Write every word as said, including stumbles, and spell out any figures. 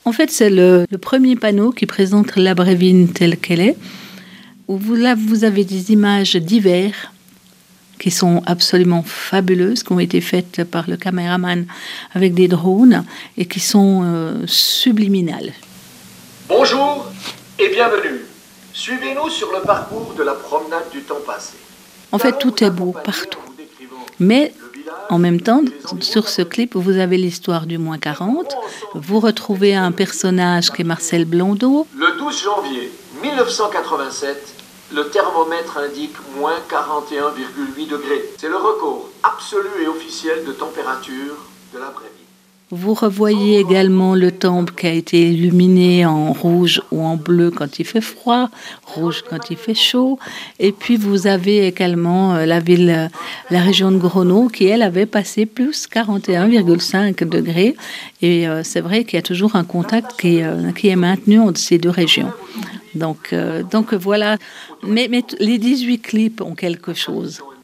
En fait, c'est le, le premier panneau qui présente la Brévine telle qu'elle est. Où vous, là, vous avez des images d'hiver qui sont absolument fabuleuses, qui ont été faites par le caméraman avec des drones et qui sont euh, subliminales. Bonjour et bienvenue. Suivez-nous sur le parcours de la promenade du temps passé. En fait, tout est beau partout. Mais en même temps, sur ce clip, vous avez l'histoire du moins quarante. Vous retrouvez un personnage qui est Marcel Blondeau. Le douze janvier mille neuf cent quatre-vingt-sept, le thermomètre indique moins quarante et un virgule huit degrés. C'est le record absolu et officiel de température de la Brévine. Vous revoyez également le temple qui a été illuminé en rouge ou en bleu quand il fait froid, rouge quand il fait chaud. Et puis vous avez également la ville, la région de Gronau qui, elle, avait passé plus quarante et un virgule cinq degrés. Et euh, c'est vrai qu'il y a toujours un contact qui, euh, qui est maintenu entre ces deux régions. Donc, euh, donc voilà. Mais, mais les dix-huit clips ont quelque chose.